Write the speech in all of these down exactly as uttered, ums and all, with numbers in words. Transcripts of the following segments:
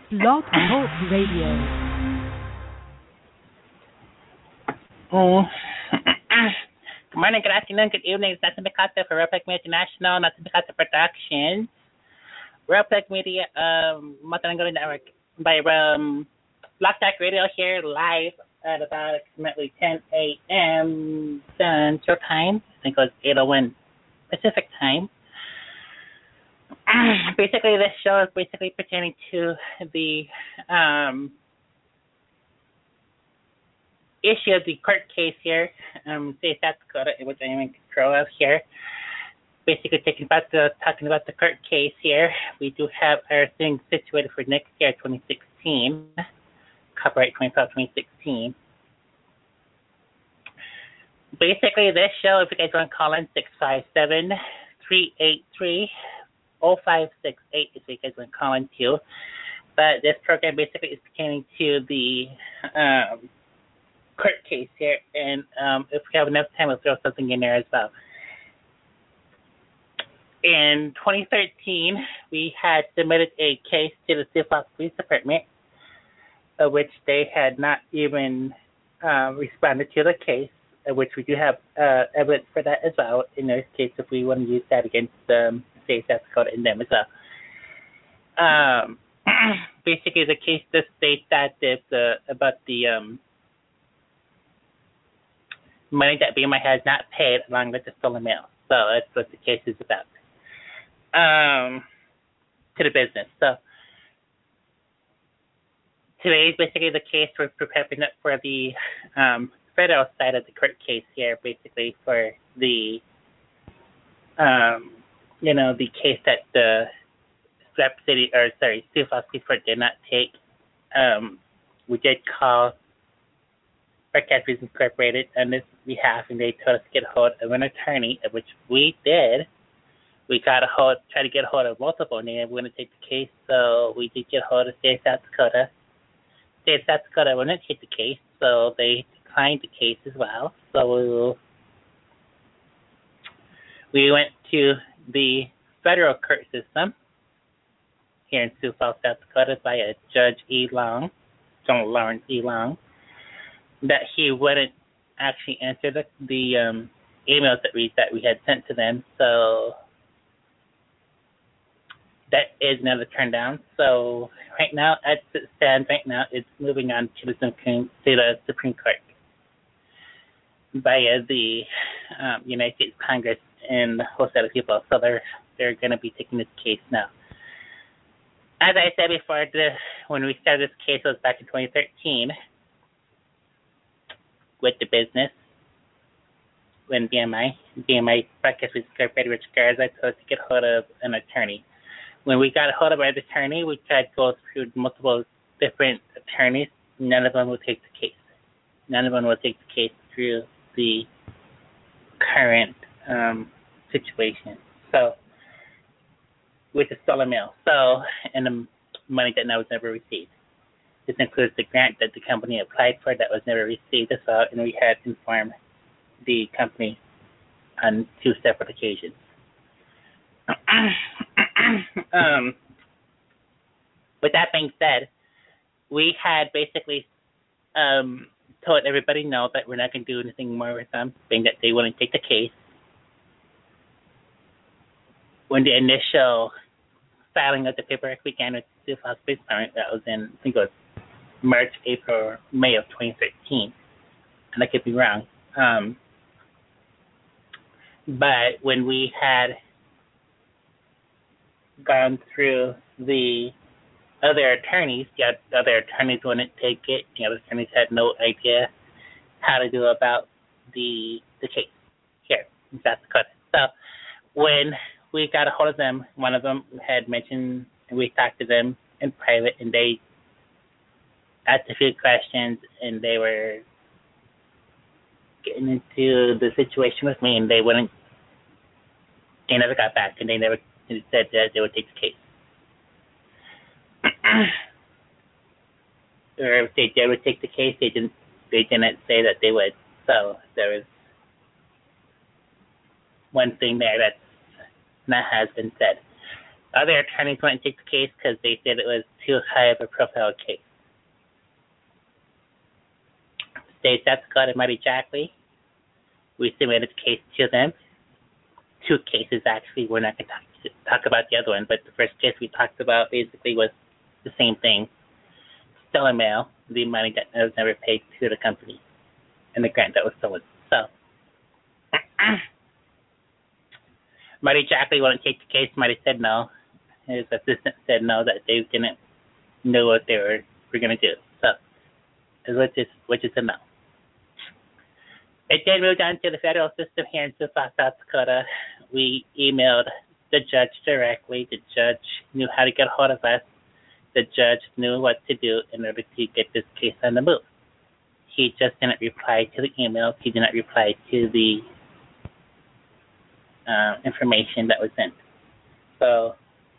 Blog Talk Radio. Oh. Good morning, good afternoon, good evening. It's Nathan Mikasa for Repec Media International, Nathan Mikasa Productions. Repec Media, um, Matanangoli Network by um, Block Talk Radio here live at about approximately ten a.m. Central Time. I think it was eight oh one Pacific Time. Basically, this show is basically pertaining to the um, issue of the court case here, um, state South Dakota, which I am in control of here. Basically, taking about the talking about the court case here. We do have our things situated for next year, twenty sixteen, copyright twenty-five, twenty sixteen. Basically, this show, if you guys want to call in, six five seven, three eight three, zero five six eight if you guys want to call in too. But this program basically is pertaining to the um, court case here, and um, if we have enough time, we'll throw something in there as well. In twenty thirteen, we had submitted a case to the Sioux Falls Police Department, of which they had not even uh, responded to the case, of which we do have uh, evidence for that as well. In this case, if we want to use that against um, the state of South Dakota and them as well. Um, basically, the case does state that if the, about the um, money that B M I has not paid along with the stolen mail. So that's what the case is about. Um, to the business. So today is basically the case we're preparing up for the um, federal side of the court case here, basically for the, um, you know, the case that the Strap City, or sorry, Sioux Falls Police Department did not take. Um, we did call Broadcasters Incorporated on this behalf, and they told us to get a hold of an attorney, of which we did. We got a hold, tried to get a hold of multiple, and they were going to take the case, so we did get a hold of State of South Dakota. State of South Dakota wouldn't take the case, so they declined the case as well. So we went to the federal court system here in Sioux Falls, South Dakota, by a Judge E. Long, John Lawrence E. Long, that he wouldn't actually answer the the um, emails that we that we had sent to them. So that is another turn down. So right now, as it stands right now, it's moving on to the Supreme, to the Supreme Court via the um, United States Congress and a whole set of people. So they're they're going to be taking this case now. As I said before, the, when we started this case, it was back in twenty thirteen with the business. When B M I, B M I Broadcast was incorporated, Rich Garza told us to get a hold of an attorney. When we got a hold of our attorney, we tried to go through multiple different attorneys. None of them would take the case. None of them would take the case through the current um, situation. So, with the stolen mail. So, and the money that was never received. This includes the grant that the company applied for that was never received as well, and we had informed the company on two separate occasions. um, with that being said, we had basically um, told everybody no that we're not going to do anything more with them, being that they wouldn't take the case. When the initial filing of the paperwork began with the Sioux Falls Police Department, that was in, I think it was March, April, or May of twenty thirteen, and I could be wrong. Um, but when we had gone through the other attorneys, the other attorneys wouldn't take it. The other attorneys had no idea how to do about the the case here in South Dakota. So when we got a hold of them, one of them had mentioned, and we talked to them in private, and they asked a few questions, and they were getting into the situation with me, and they wouldn't, they never got back, and they never said that they would take the case. Or if they did would take the case, they didn't, they didn't say that they would. So there was one thing there that's not has been said. Other attorneys wouldn't take the case because they said it was too high of a profile case. State of South Dakota and Marty Jackley, we submitted the case to them. Two cases, actually. We're not going to talk, talk about the other one, but the first case we talked about basically was the same thing. Stolen mail, the money that was never paid to the company, and the grant that was stolen. So, Marty Jackley wouldn't take the case. Marty said no. His assistant said no, that they didn't know what they were, were going to do. So, which is, which is a no. It then moved on to the federal system here in South Dakota. We emailed the judge directly. The judge knew how to get a hold of us. The judge knew what to do in order to get this case on the move. He just didn't reply to the emails. He did not reply to the uh, information that was sent. So,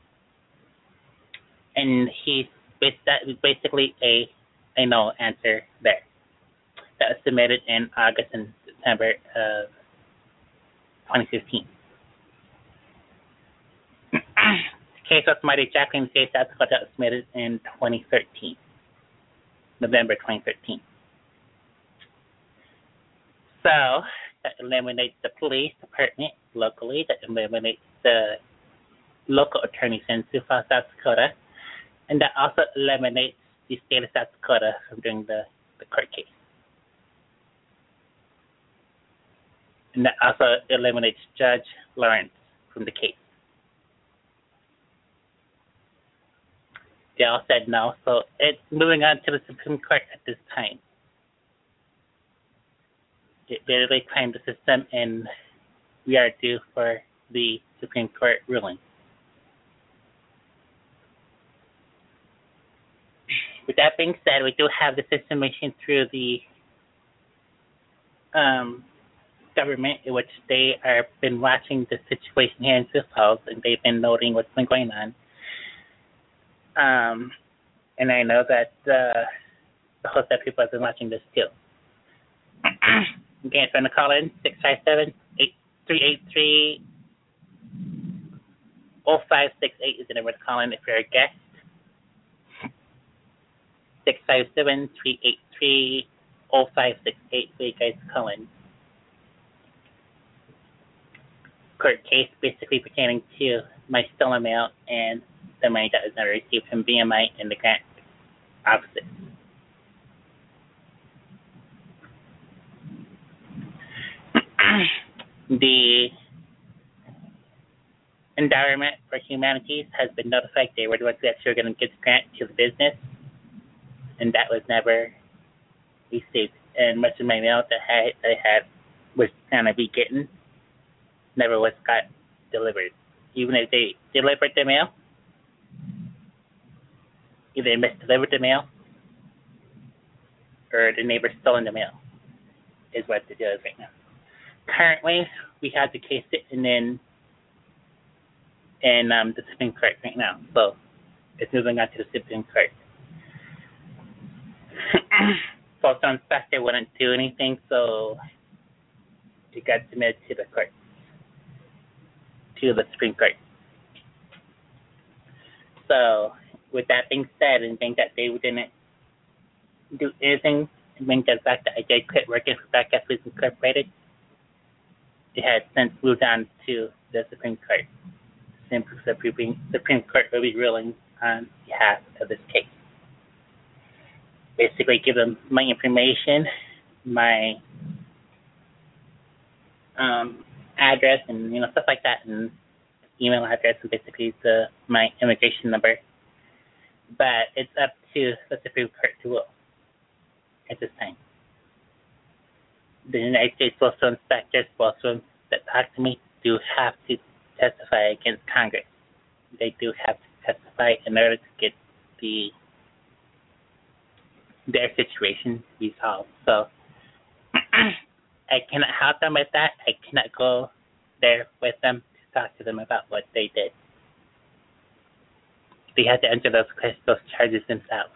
and he that was basically a a no answer there. That was submitted in August and September of twenty fifteen. The case of Marty Jackley's case, South Dakota, was submitted in twenty thirteen, November twenty thirteen. So that eliminates the police department locally. That eliminates the local attorneys in South Dakota, and that also eliminates the state of South Dakota from doing the, the court case. And that also eliminates Judge Lawrence from the case. They all said no, so it's moving on to the Supreme Court at this time. It literally claimed the system, and we are due for the Supreme Court ruling. With that being said, we do have this information through the um, government, in which they have been watching the situation here in Sioux Falls, and they've been noting what's been going on. Um, and I know that uh, the host of people have been watching this too. Again, trying to call in six five seven, eight three eight three, zero five six eight is the number to call in if you're a guest. six five seven, three eight three, zero five six eight for you guys to call in. Court case basically pertaining to my stolen mail and the money that was never received from B M I and the grant offices. The Endowment for Humanities has been notified they were the ones who actually were going to give the grant to the business, and that was never received. And much of my mail that I, that I had was going to be getting never was got delivered. Even if they delivered the mail, either they misdelivered the mail or the neighbor stolen the mail is what the deal is right now. Currently, we have the case sitting in in um, the Supreme Court right now, so it's moving on to the Supreme Court. False inspector wouldn't do anything, so it got submitted to the court, to the Supreme Court. So, with that being said, and being that they didn't do anything, and being the fact that I did quit working for Black Athletes Incorporated, it had since moved on to the Supreme Court. The Supreme, Supreme Court will be ruling on behalf of this case. Basically, give them my information, my um, address, and you know stuff like that, and email address, and basically the my immigration number. But it's up to the Supreme Court to rule at this time. The United States Postal Inspectors, postal that talk to me, do have to testify against Congress. They do have to testify in order to get the their situation resolved. So I cannot help them with that. I cannot go there with them to talk to them about what they did. They had to enter those those charges themselves.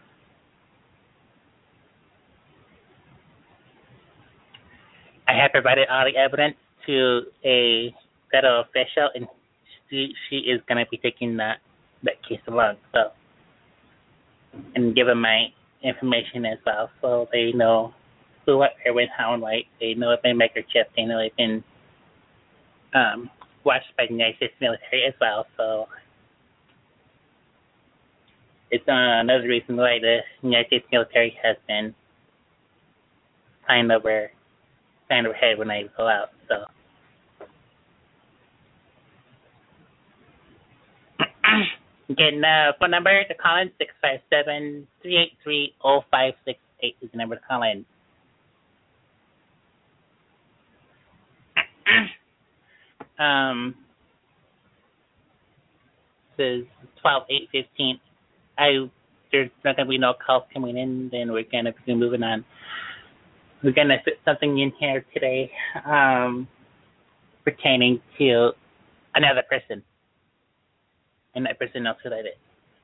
I have provided all the evidence to a federal official, and she, she is going to be taking that that case alone. So, and give them my information as well, so they know who, what, where, when, how, and why. They know if they microchip. They know they've been um, watched by the United States military as well. So it's uh, another reason why the United States military has been flying over, flying overhead when I go out. So. Again, uh, phone number to call in, six five seven, three eight three, zero five six eight is the number to call in. um, this is twelve eight fifteen. I, there's not going to be no calls coming in, then we're going to be moving on. We're going to fit something in here today um, pertaining to another person. And that person knows who that is.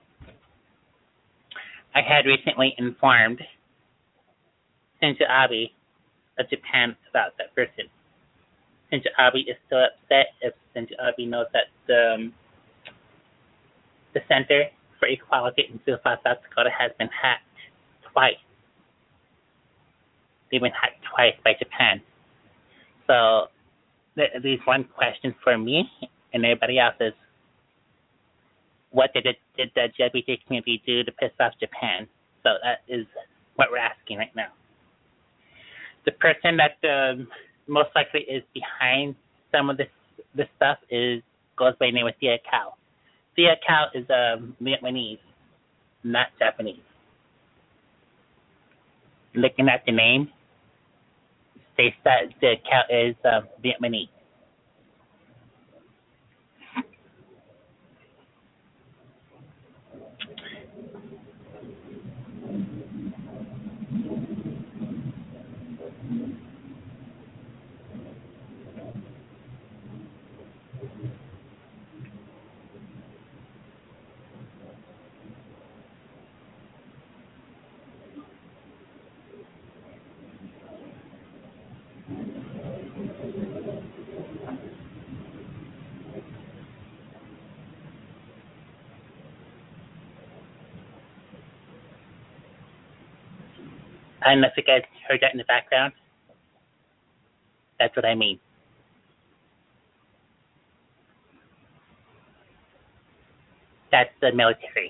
I had recently informed Shinzo Abe of Japan about that person. Shinzo Abe is still upset if Shinzo Abe knows that um, the Center for Equality in Sioux Falls, South Dakota has been hacked twice. They've been hacked twice by Japan. So there leaves one question for me and everybody else is, what did, it, did the L G B T community do to piss off Japan? So that is what we're asking right now. The person that um, most likely is behind some of this this stuff is goes by the name of Thea Cao. Thea Cao is um, Vietnamese, not Japanese. Looking at the name, states that Thea Cao is um, Vietnamese. I don't know if you guys heard that in the background. That's what I mean. That's the military.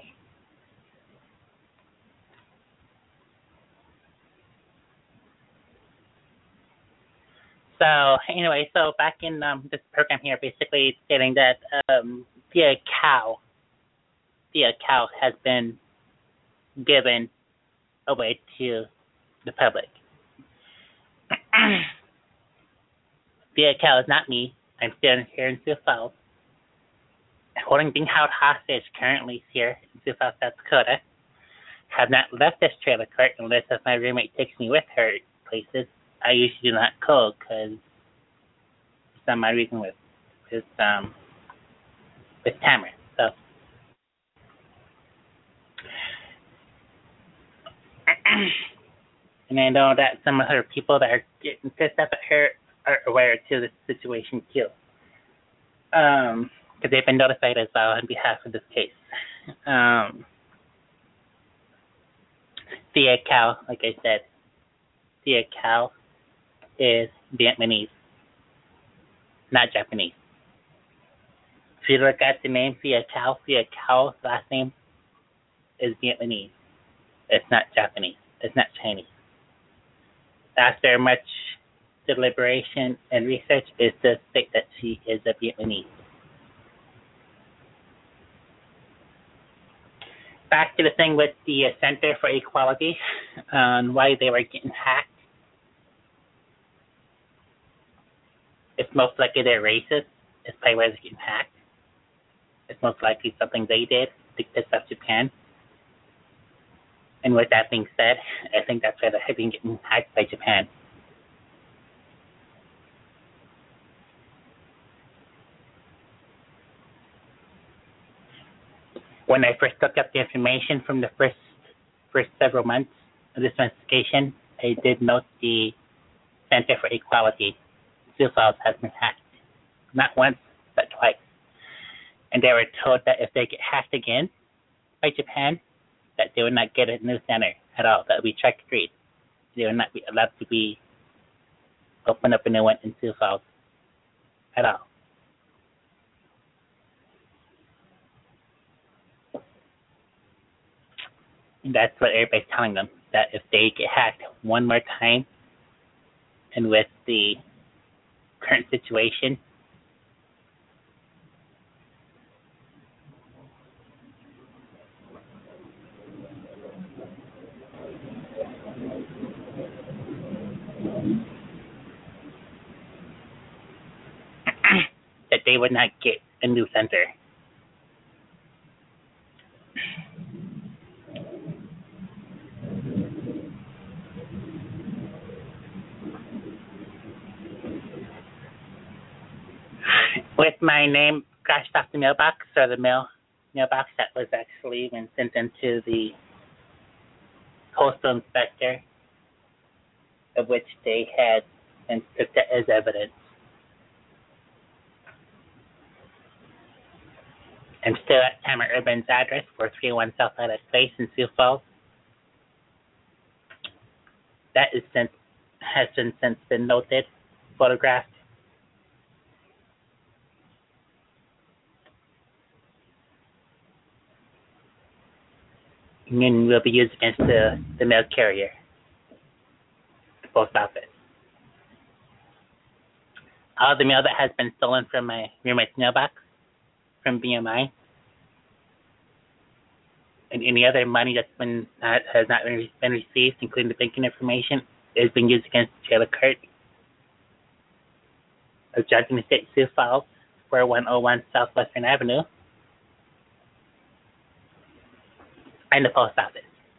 So anyway, so back in um, this program here, basically it's stating that um, Thea Cao, Thea Cao has been given away to the public. Thea Cao is not me. I'm still here in Sioux Falls, holding being held hostage currently here in Sioux Falls, South Dakota. Have not left this trailer court unless if my roommate takes me with her places. I usually do not go because it's not my reason with with um with Tamara. So and I know that some of her people that are getting pissed off at her are aware to the situation too. Um, because they've been notified as well on behalf of this case. Um, Thea Cao, like I said, Thea Cao is Vietnamese, not Japanese. If you look at the name Thea Cao, Thea Cao's last name is Vietnamese. It's not Japanese. It's not Chinese. After much deliberation and research, is to state that she is a Vietnamese. Back to the thing with the Center for Equality on um, why they were getting hacked. It's most likely they're racist. It's probably why they're getting hacked. It's most likely something they did to piss off Japan. And with that being said, I think that's why they're being getting hacked by Japan. When I first looked up the information from the first first several months of this investigation, I did note the Center for Equality, Sioux Falls, has been hacked. Not once, but twice. And they were told that if they get hacked again by Japan, that they would not get a new center at all. That would be track street. They would not be allowed to be open up a new one in Sioux Falls at all. And that's what everybody's telling them, that if they get hacked one more time, and with the current situation, that they would not get a new center. With my name crashed off the mailbox, or the mail mailbox that was actually been sent into the postal inspector, of which they had and took that as evidence. I'm still at Tamara Urban's address, four three one South Island Place in Sioux Falls. That is since has been since been noted, photographed. And will be used against the, the mail carrier, the post office. All the mail that has been stolen from my roommate's mailbox, from B M I, and any other money that's been that has not been, been received, including the banking information, is being used against the trailer cart of Johnson Estate, Sioux Falls, four one oh one Southwestern Avenue, and the post office.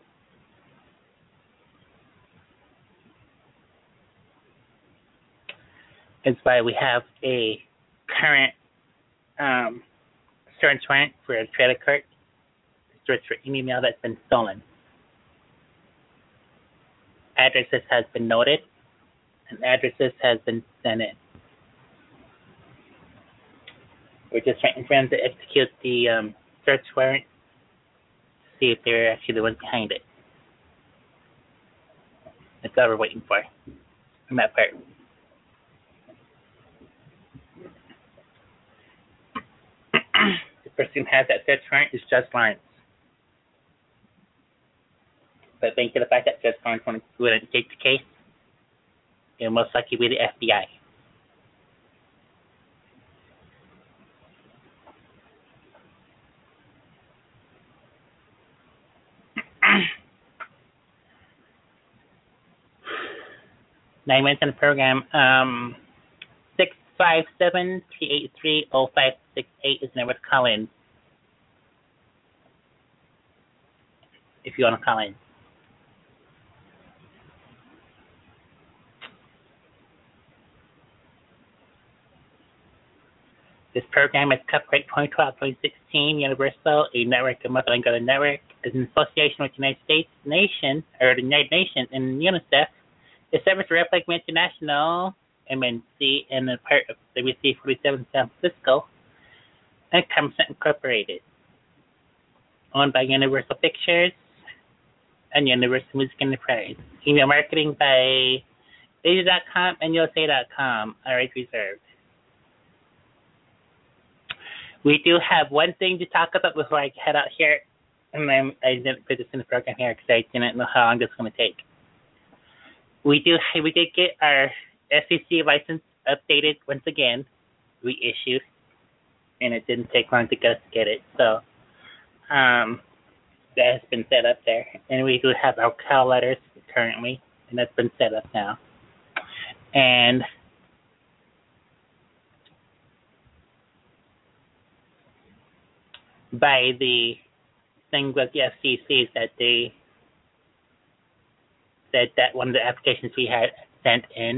It's why we have a current um, search warrant for a trailer cart, search for any mail that's been stolen. Addresses has been noted, and addresses has been sent in. We're just waiting for them to execute the um, search warrant to see if they're actually the ones behind it. That's all we're waiting for from that part. The person who has that search warrant is Judge Lawrence. But thank you to the fact that Judge Lawrence wouldn't take the case, it will most likely be the F B I. Nine minutes in the program. Um, six five seven, three eight three, oh five six eight is the number to call in if you want to call in. This program is copyright twenty twelve twenty sixteen Universal, a network of multilingual network, is in association with the United States Nation, or the United Nations, and UNICEF. The service of Republic International, M N C, and a part of W C forty-seven San Francisco, and Comcent Incorporated. Owned by Universal Pictures and Universal Music Enterprise. Email marketing by Laser dot com and U S A dot com. All right, reserved. We do have one thing to talk about before I head out here, and then I didn't put this in the program here because I didn't know how long this is going to take. We do. We did get our S E C license updated once again, reissued, and it didn't take long to get us to get it. So um, that has been set up there, and we do have our call letters currently, and that's been set up now. And by the thing with the F C C that they said that one of the applications we had sent in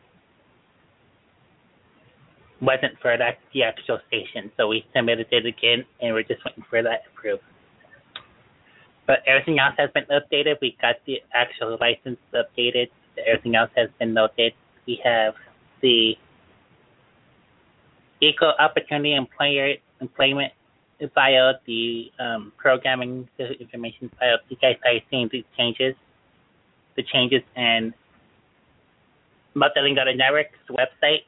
wasn't for that, the actual station, so we submitted it again, and we're just waiting for that approved. But everything else has been updated. We got the actual license updated. Everything else has been noted. We have the Equal Opportunity Employer Employment file, the um, programming the information file. You guys are seeing the changes, the changes in Multilingual Network's website,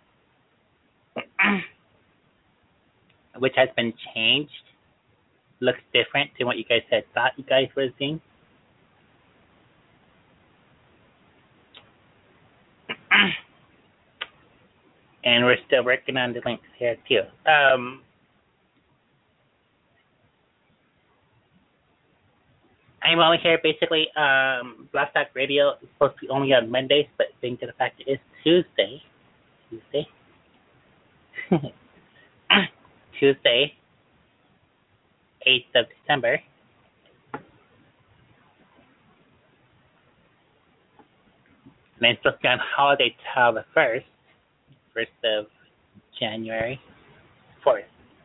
which has been changed. Looks different than what you guys had thought you guys were seeing. And we're still working on the links here too. Um, I'm only here basically. Um, Blog Talk Radio is supposed to be only on Mondays, but being to the fact it is Tuesday, Tuesday, Tuesday, eighth of December. And it's supposed to be on holiday till the first, first of January, fourth.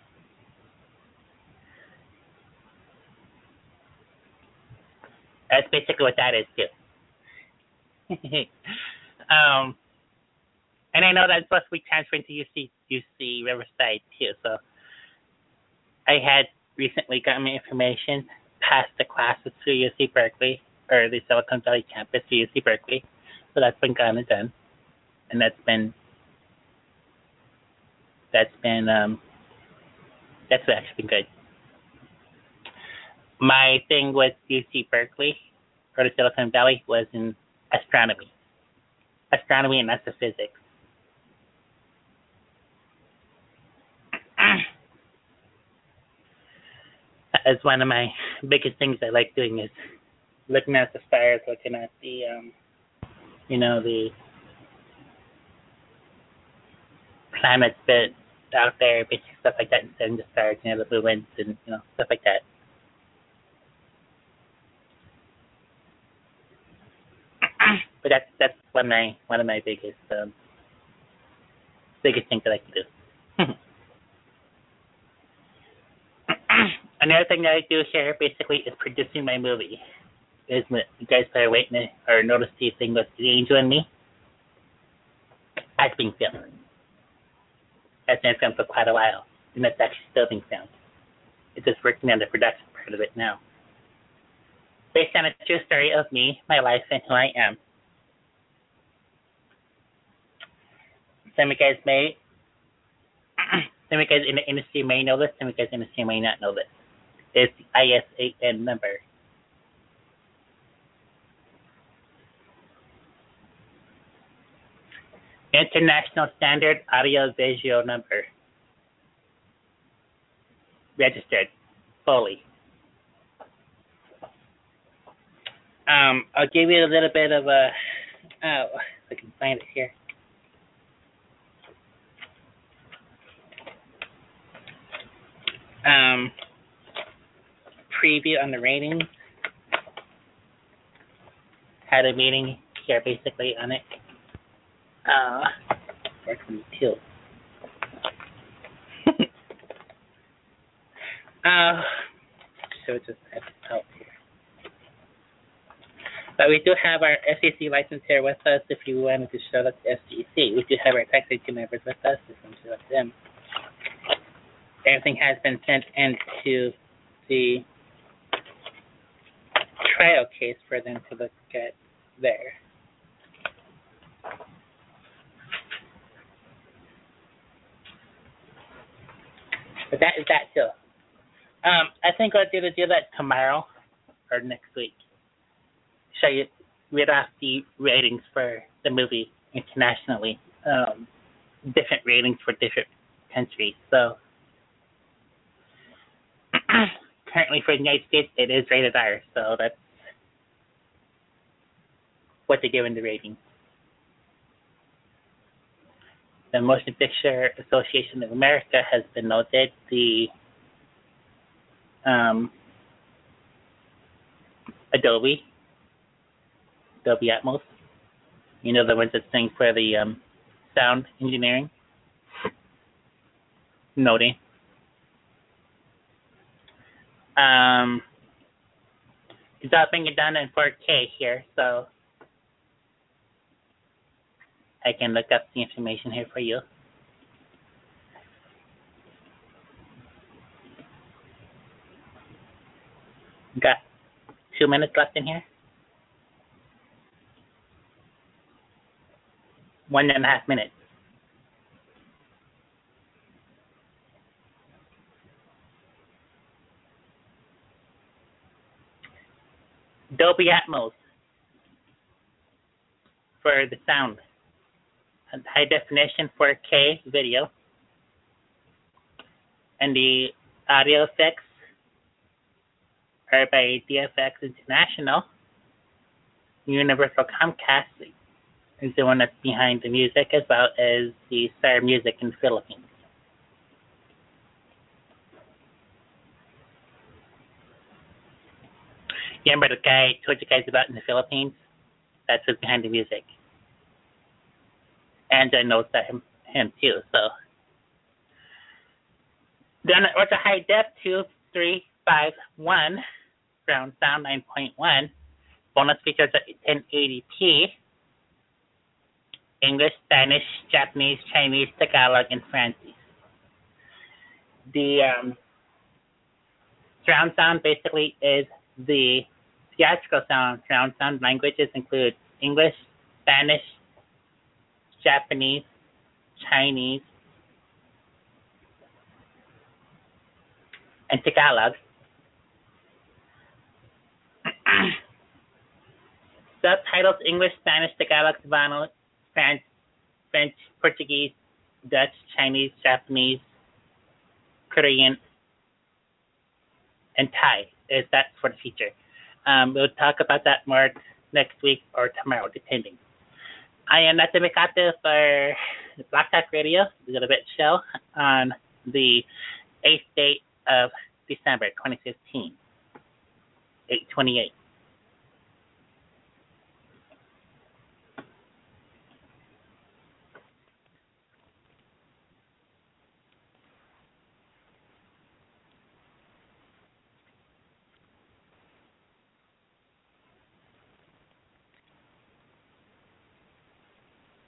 That's basically what that is too. um, and I know that's supposed to be transferred to U C U C Riverside too. So I had recently gotten my information past the classes through U C Berkeley, or the Silicon Valley campus to U C Berkeley. So that's been gone and done, and that's been that's been um, that's actually been good. My thing with U C Berkeley or the Silicon Valley was in astronomy, astronomy and astrophysics. That's one of my biggest things I like doing is looking at the stars, looking at the um, you know, the planets that out there, basic stuff like that, and studying the stars, you know, the blue winds and, you know, stuff like that. But that's that's one of my one of my biggest um, biggest things I like to do. Another thing that I do here basically is producing my movie. Is you guys better wait or notice the thing with The Angel and Me. That's being filmed. That's been filmed for quite a while, and that's actually still being filmed. It's just working on the production part of it now. Based on a true story of me, my life, and who I am. Some of you guys may, some of you guys in the industry may know this, some of you guys in the industry may not know this. It's the I S A N number. International Standard Audio Visual Number. Registered fully. Um, I'll give you a little bit of a, oh, if I can find it here. Um, preview on the ratings. Had a meeting here basically on it. Uh, four twenty-two. uh, so just have it out here. But we do have our S E C license here with us if you wanted to show that to S E C. We do have our taxi team members with us if you want to show that to them. Everything has been sent into the trial case for them to look at there. But that is that too. Um, I think I'll do to do that tomorrow or next week. Show you read off the ratings for the movie internationally. Um, different ratings for different countries. So currently for the United States, it is rated R. So that's what they're giving the rating. The Motion Picture Association of America has been noted. The um, Adobe, Adobe Atmos, you know, the ones that sing for the um, sound engineering, noting. Um, it's all being done in four K here, so I can look up the information here for you. two minutes left in here. One and a half minutes. Dolby Atmos for the sound. And high definition four K video. And the audio effects are by D F X International. Universal Comcast is the one that's behind the music, as well as the Star Music in the Philippines. You remember the guy I told you guys about in the Philippines? That's who's behind the music. And I knows that him, him too, so. Done at ultra high def two three five one, surround sound nine point one, bonus features at ten eighty p, English, Spanish, Japanese, Chinese, Tagalog, and Francis. The um, surround sound basically is the theatrical sound. Surround sound languages include English, Spanish, Japanese, Chinese, and Tagalog. Subtitles: English, Spanish, Tagalog, Savano, French, French, Portuguese, Dutch, Chinese, Japanese, Korean, and Thai. Is that for the feature? Um, we'll talk about that more next week or tomorrow, depending. I am Nathan Mikata for Black Talk Radio, the Little Bit Show, on the eighth day of December twenty fifteen, eight twenty-eight.